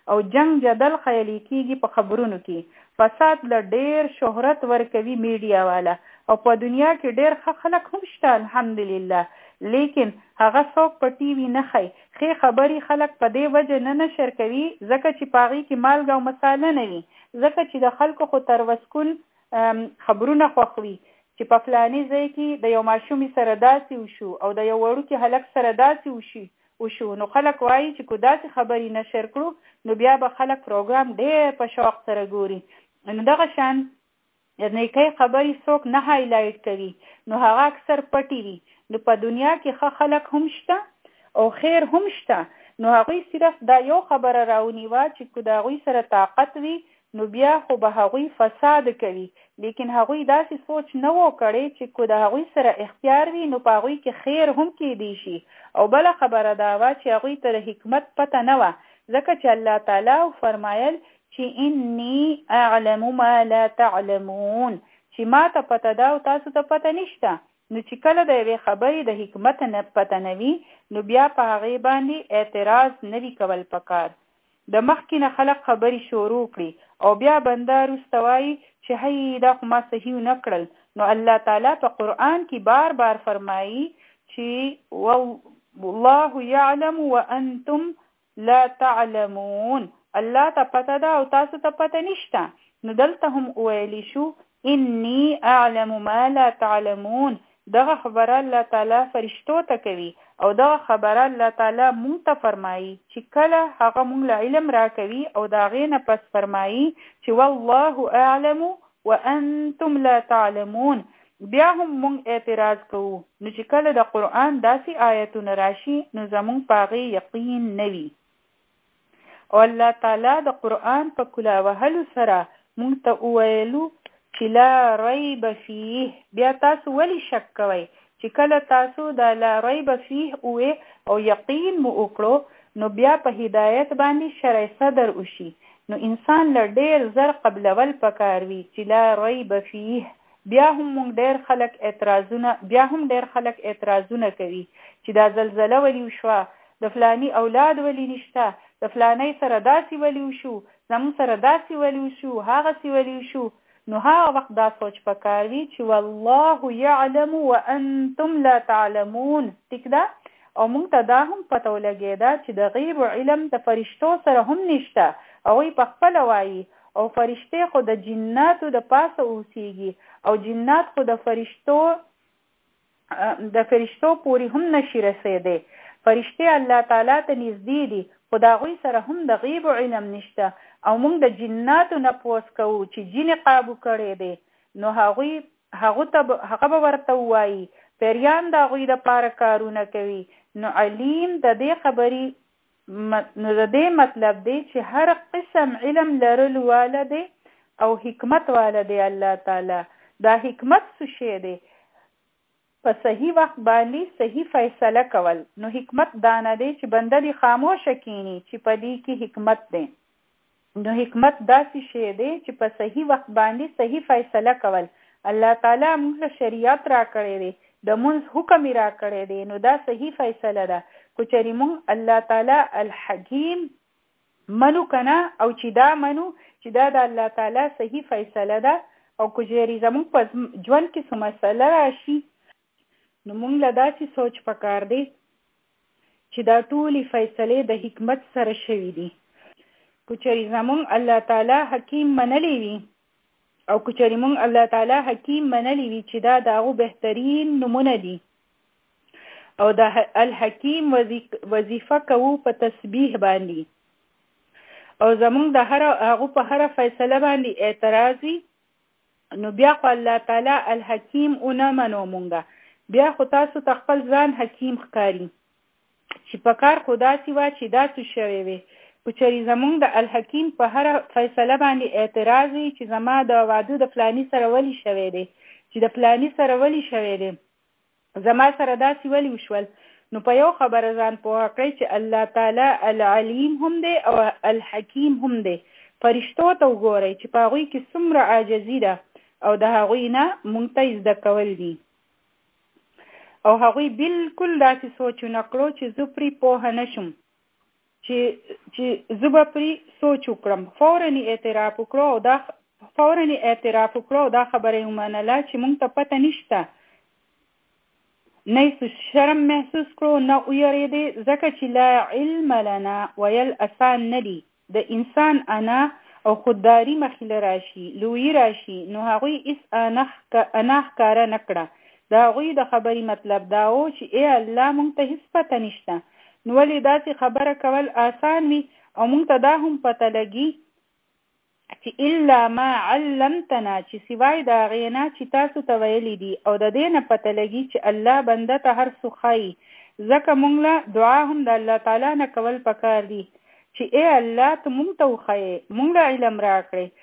او جنگ جدل خیالي کیږي په خبرونو کې. فساد له ډیر شهرت ورکوي میډیا والا او په دنیا کې ډیر ښه خلک هم شته الحمدلله، لیکن هغه څوک په ټي وي نه ښیي. ښې خبرې خلک په دې وجه نه نشر کوي ځکه چې په هغې کې مالګه او مساله نه وي، ځکه چې د خلکو خو تر وسکون خبرونه خوښوي چې په فلاني ځای کې د یو ماشومې سره داسې وشو او د یو وړوکي هلک سره داسې وشي وشو نو خلک وایي چې کو داسې خبرې نشر کړو نو بیا به خلک پروګرام ډېر په شوق سره ګوري. نو دغه شان نیکۍ خبرې څوک نه هایلایټ کوي نو هغه اکثر پټې وي. نو په دنیا کې ښه خلک هم شته او خیر هم شته، نو هغوی صرف دا یو خبره راونیوه چې کو د هغوی سره طاقت وي نو بیا خو به هغوی فساد کوي، لیکن هغوی داسې سوچ نه و کړی چې کو د هغوی سره اختیار وي نو په هغوی کې خیر هم کېدی شي. او بله خبره دا وه چې هغوی ته د حکمت پته نه وه، ځکه چې الله تعالی فرمایل چې انی اعلم ما لا تعلمون، چې ما ته پته ده او تاسو ته پته نشته. نو چې کله د یوې خبرې د حکمت نه پته نه وي نو بیا په هغې باندې اعتراض نه وي کول پکار. د مخکې نه خلک خبرې شروع کړي او بیا بنده وروسته وایي چې هی دا خو ما صحیح نه کړل. نو الله تعالی په قرآن کې بار بار فرمایي چې والله يعلم وانتم لا تعلمون، الله ته پته ده او تاسو ته پته نشته. نو دلته هم ویلی شو انی اعلم ما لا تعلمون، دغه خبره الله تعالی فرشتو ته کوي او دغه خبره الله تعالی مونږ ته فرمایي چې کله هغه مونږ له علم را کوي او د هغې نه پس فرمایي چې والله اعلم وانتم لا تعلمون، بیا هم مونږ اعتراض کوو. نو چې کله د قرآن داسې آیتونه راشي نو زمونږ په هغې یقین نه وي. او الله تعالی د قرآن په کلا وهلو سره مونږ ته وویلو چې لا ریب فیه، بیا تاسو ولی شک کوئ؟ چې کله تاسو د لا ریب فیه ووې او یقین مو وکړو نو بیا په هدایت باندې شرع صدر وشي. نو انسان له ډېر زر قبلول پکار وي چې لا ریب فیه. بیا هم مونږ ډېر خلک اعتراضونه بیا هم ډېر خلک اعتراضونه کوي چې دا زلزله ولی وشوه، د فلانی اولاد ولی نشته، د فلانی سره داسې ولی وشو، زموږ سره داسې ولی وشو، هغسې ولی وشو. نو هغه وخت دا سوچ پکار وي چې والله يعلم وانتم لا تعلمون. ټیک ده؟ او موږ ته دا هم پته ولګېده چې د غیب علم د فرشتو سره هم نشته، هغوی په خپله وایي او فرشتې خو د جناتو د پاسه اوسیږي او جنات خو د فرشتو د فرشتو پورې هم نشي رسېدی. فرشتې الله تعالی ته نږدې دي خو د هغوی سره هم د غیب علم نشته او موږ د جناتو نه پوس کوو چې جن قابو کړی دی نو هغوی هغه ته هغه به ورته ووایي پیریان د هغوی دپاره کارونه کوي. نو علیم د دې خبرې نو د دې مطلب دی چې هر قسم علم لرلو والا دی او حکمت والا دی الله تعالی. دا حکمت څه شی دی؟ په صحیح وخت باندې صحیح فیصله کول. نو حکمت دانه دی چې بنده دی خاموشه کینی چې په دې کې حکمت دی. نو حکمت داسې شی دی چې په صحیح وخت باندې صحیح فیصله کول. الله تعالی موږ له شریعت را کړی دی، د مونځ حکم را کړی دی، نو دا صحیح فیصله ده. کو چېرې مونږ الله تعالی الحکیم منو کنه او چې دا منو چې دا د الله تعالی صحیح فیصله ده او کو چېرې زموږ په ژوند کې څه مسله راشي نو مونږ له داسې سوچ پکار دی چې دا ټولې فیصلې د حکمت سره شوي دي. کو چېرې زموږ الله تعالی حکیم منلی وي او کو چېرې مونږ الله تعالی حکیم منلی وي چې دا د هغو بهترین نومونه دي او د الحکیم وظیفه کوو په تسبیح باندې او زموږ د هر هغو په هره فیصله باندې اعتراض وي نو بیا خو الله تعالی الحکیم ونه منو مونږه، بیا خو تاسو ته خپل ځان حکیم ښکاري چې په کار خو داسې وه چې داسې شوی وي. خو چېرې زموږ د الحکیم په هره فیصله باندې اعتراض وي چې زما د واده د فلاني سره ولي شوی دی، چې د فلاني سره ولي شوی دی، زما سره داسې ولي وشول، نو په یو خبره ځان پوه کړئ چې الله تعالی العلیم هم دی او الحکیم هم دی. فرشتو ته وګورئ چې په هغوی کې څومره عاجزي ده او د هغوی نه مونږ ته زده کول دي او هغوی بالکل داسې سوچ ونه کړو چې زه پرې پوهه نه شم چې چې زه به پرې سوچ وکړم. فوراً اعتراف وکړو او دا فوراً اعتراف وکړو دا خبره یې ومنله چې موږ ته پته نشته. نه یې شرم محسوس کړو نه ویرېدې، ځکه چې لا علم لنا ویل اسان نه دي. د انسان انا او خودداري مخې له راشي، لویي راشي، نو هغوی هېڅ انا ښکاره نه کړه. د هغوی د خبرې مطلب دا و چې ای الله موږ ته هېڅ پته نشته، نو ولې داسې خبره کول آسان وي او موږ ته دا هم پته لګي چې الا ما علمتنا، چې سوای د هغې نه چې تاسو ته ویلي دي، او د دې نه پته لګي چې الله بنده ته هر څه ښایي. ځکه موږ له دعا هم د الله تعالی نه کول پکار دي چې ای الله ته موږ ته وښایې، موږ له علم راکړې